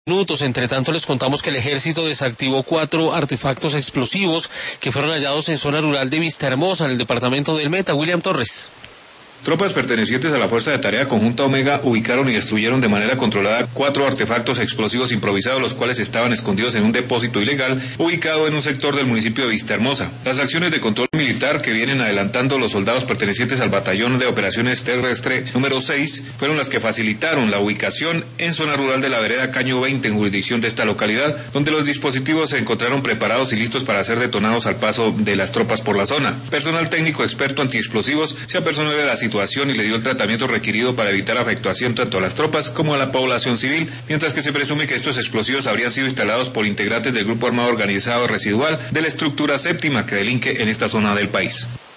minutos. Entre tanto, les contamos que el ejército desactivó 4 artefactos explosivos que fueron hallados en zona rural de Vistahermosa, en el departamento del Meta. William Torres. Tropas pertenecientes a la Fuerza de Tarea Conjunta Omega ubicaron y destruyeron de manera controlada 4 artefactos explosivos improvisados, los cuales estaban escondidos en un depósito ilegal ubicado en un sector del municipio de Vistahermosa. Las acciones de control militar que vienen adelantando los soldados pertenecientes al Batallón de Operaciones Terrestre número 6 fueron las que facilitaron la ubicación en zona rural de la vereda Caño 20 en jurisdicción de esta localidad, donde los dispositivos se encontraron preparados y listos para ser detonados al paso de las tropas por la zona. Personal técnico experto antiexplosivos se apersonó de la situación y le dio el tratamiento requerido para evitar afectación tanto a las tropas como a la población civil, mientras que se presume que estos explosivos habrían sido instalados por integrantes del grupo armado organizado residual de la estructura séptima que delinque en esta zona del país.